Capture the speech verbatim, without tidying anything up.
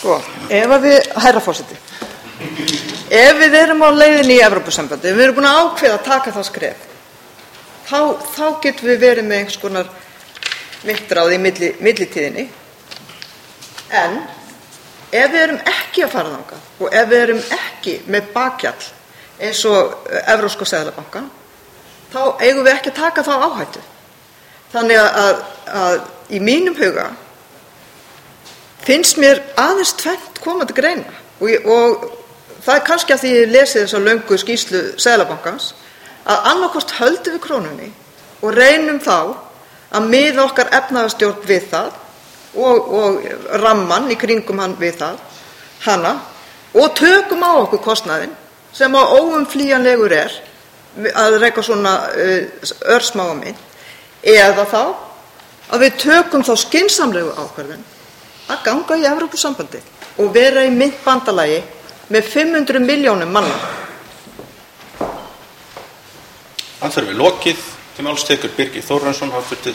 Sko, ef að við, herra forseti, ef við erum á leiðinni í Evrópusambandið, við erum búin að ákveða að taka það skref, þá, þá getum við verið með einhvers konar myntráð í milli, millitíðinni. En ef við erum ekki að fara þangað og ef við erum ekki með bakhjall eins og Evrópska seðlabankann, þá eigum við ekki að taka þá áhættu. Þannig að, að, að í mínum huga finnst mér aðeins tvennt koma til greina og, ég, og það er kannski að því ég lesi þessa löngu skýrslu Seðlabankans að annarkvort höldum við krónunni og reynum þá að miða okkar efnahagsstjórn við það og, og ramman í kringum hann við það, hana, og tökum á okkur kostnaðinn sem á óumflýjanlegur er að reka svona uh, örsmáa mynd, eða þá að við tökum þá skynsamlegu ákvörðun að ganga í Evrópusambandið og vera í myntbandalagi með fimm hundruð milljónum manna. Andsvari við lokið. Til máls tekur Birgir Þórarinsson, háttvirtur